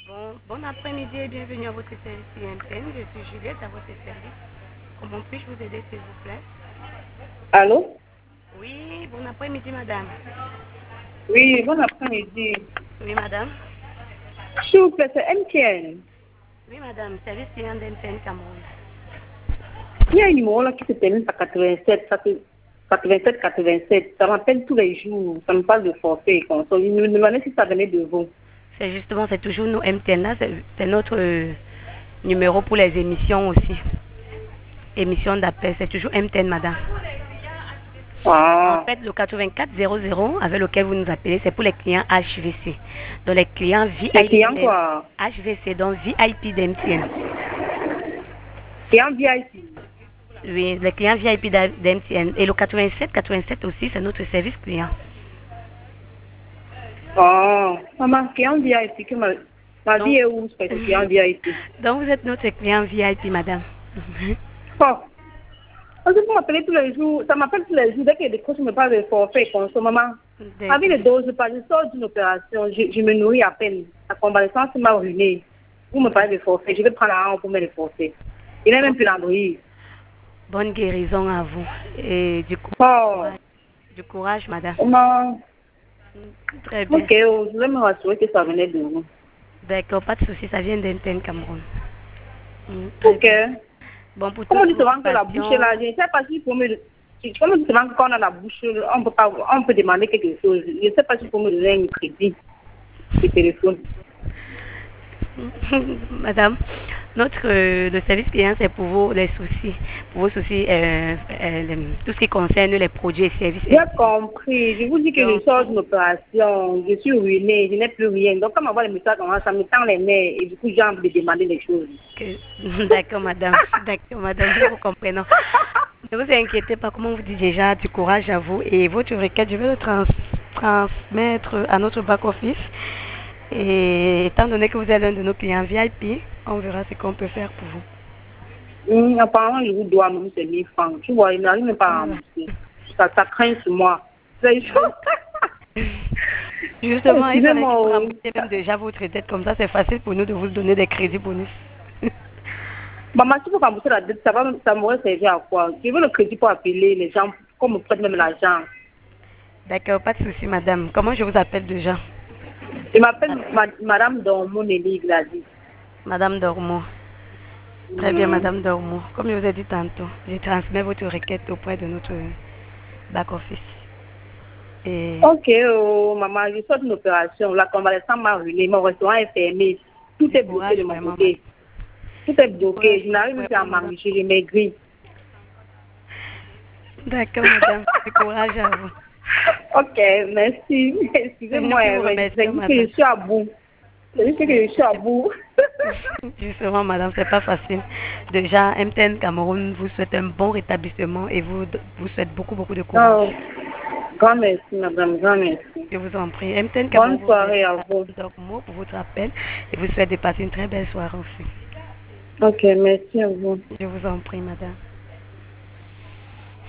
Bon après-midi et bienvenue à votre service INTN. Je suis Juliette à votre service. Comment puis-je vous aider, s'il vous plaît? Allô? Oui, bon après-midi, madame. Oui, bon après-midi. Oui, madame. S'il vous plaît, c'est MTN. Oui, madame, service client d'MTN Cameroun. Il y a un numéro là qui se termine par 87. Ça m'appelle tous les jours. Ça me parle de forfait. Je me demandais si ça venait de vous. C'est justement, c'est toujours nous, MTN là, c'est notre numéro pour les émissions aussi. Émission d'appel, c'est toujours MTN, madame. En Ah. fait, le 8400 avec lequel vous nous appelez, c'est pour les clients HVC. Donc, les clients VIP. Les clients quoi? HVC, donc VIP d'MTN. Clients VIP. Oui, les clients VIP d'MTN. Et le 87 aussi, c'est notre service client. Oh, maman, client VIP. Ma vie est où, c'est client VIP? Donc, vous êtes notre client VIP, madame. Oh. Parce que vous m'appelez tous les jours. Ça m'appelle tous les jours. Dès qu'il y a des choses, je me parle de forfait. Maman, avec les doses, je sors d'une opération. Je me nourris à peine. La convalescence m'a ruiné. Vous me parlez de forfait. Je vais prendre un pour mettre le forfait. Il n'est même plus l'Android. Bonne guérison à vous. Et du coup, du courage, madame. Maman. Très bien. Ok, je vais me rassurer que ça venait de vous. D'accord, pas de souci, ça vient d'Inten Cameroun. Ok. Bon, pour comment toute tu te rends que la bouche est là? Je ne sais pas si pour me... Comment tu te rends qu'on a la bouche, on peut demander quelque chose. Je ne sais pas si pour me donner un crédit de téléphone. Madame, le service client, c'est pour vos soucis. Pour vos soucis, tout ce qui concerne les produits et services. J'ai compris. Je vous dis que je sors d'une opération. Je suis ruinée. Je n'ai plus rien. Donc, quand m'envoie les messages, ça me tend les mains. Et du coup, j'ai envie de demander des choses. D'accord, madame. D'accord, madame. Nous vous comprenons. Ne vous inquiétez pas. Comme on vous dit déjà, du courage à vous. Et votre requête, je vais le transmettre à notre back-office. Et étant donné que vous êtes l'un de nos clients VIP, on verra ce qu'on peut faire pour vous. Apparemment, je vous dois même ces 1000 francs. Tu vois, il n'arrive même pas à rembourser. Ça craint sur moi. Justement, il fallait que vous remboursiez même déjà votre dette. Comme ça, c'est facile pour nous de vous donner des crédits bonus. Maman, si vous remboursez la dette, ça m'aurait servi à quoi? Je veux le crédit pour appeler les gens, comme me prête même l'argent. D'accord, pas de souci, madame. Comment je vous appelle déjà? Je m'appelle Madame Dormo Nelly Gladys. Madame Dormo. Très bien, Madame Dormo. Comme je vous ai dit tantôt, je transmets votre requête auprès de notre back-office. Ok, maman, je sors d'une opération. La convalescence m'a ruiné. Mon restaurant est fermé. Tout est bloqué de mon côté. Tout est bloqué. Je n'arrive plus à manger. Je maigris. D'accord, madame. Du courage à vous. Ok, merci. Excusez-moi, je suis à bout. C'est juste que je suis à bout. Justement, madame, c'est pas facile. Déjà, MTN Cameroun vous souhaite un bon rétablissement et vous souhaite beaucoup de courage. Grand merci, madame, grand merci. Je vous en prie. MTN Cameroun. Bonne soirée à vous. Pour votre appel et vous souhaite de passer une très belle soirée aussi. Ok, merci à vous. Je vous en prie, madame.